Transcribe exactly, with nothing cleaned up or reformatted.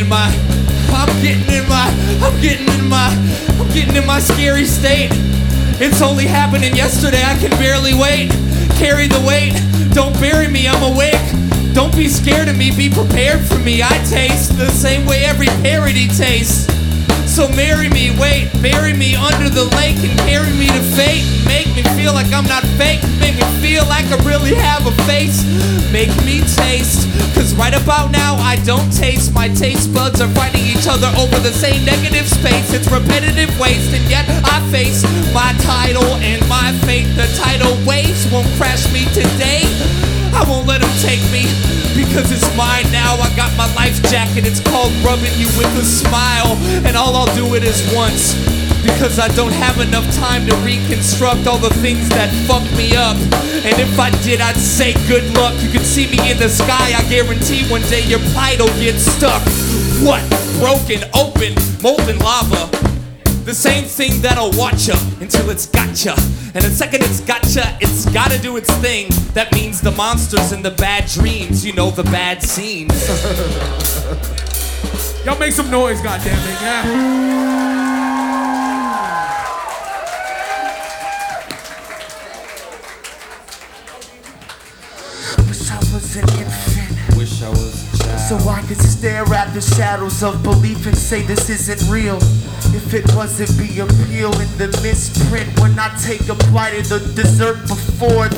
in my, I'm getting in my, I'm getting in my, I'm getting in my scary state. It's only happening yesterday, I can barely wait. Carry the weight, don't bury me, I'm awake. Don't be scared of me, be prepared for me. I taste the same way every parody tastes. So marry me, wait, bury me under the lake and carry me to fate. Make me feel like I'm not fake, make me feel like I really have a face. Make me taste, cause right about now I don't taste. My taste buds are fighting each other over the same negative space. It's repetitive waste and yet I face my title and my fate. The tidal waves won't crash me today. I won't let them take me, because it's mine now. I got my life jacket, it's called rubbing you with a smile. And all I'll do it is once, because I don't have enough time to reconstruct all the things that fucked me up. And if I did, I'd say good luck. You can see me in the sky, I guarantee one day your plight will get stuck. What? Broken, open, molten lava. The same thing that'll watch ya until it's gotcha. And the second it's gotcha, it's gotta do its thing. That means the monsters and the bad dreams, you know, the bad scenes. Y'all make some noise, goddammit, yeah. Wish I was an infant. Wish I was a child. So I could stare at the shadows of belief and say this isn't real. If it wasn't be appeal in the misprint, when I take a bite of the dessert before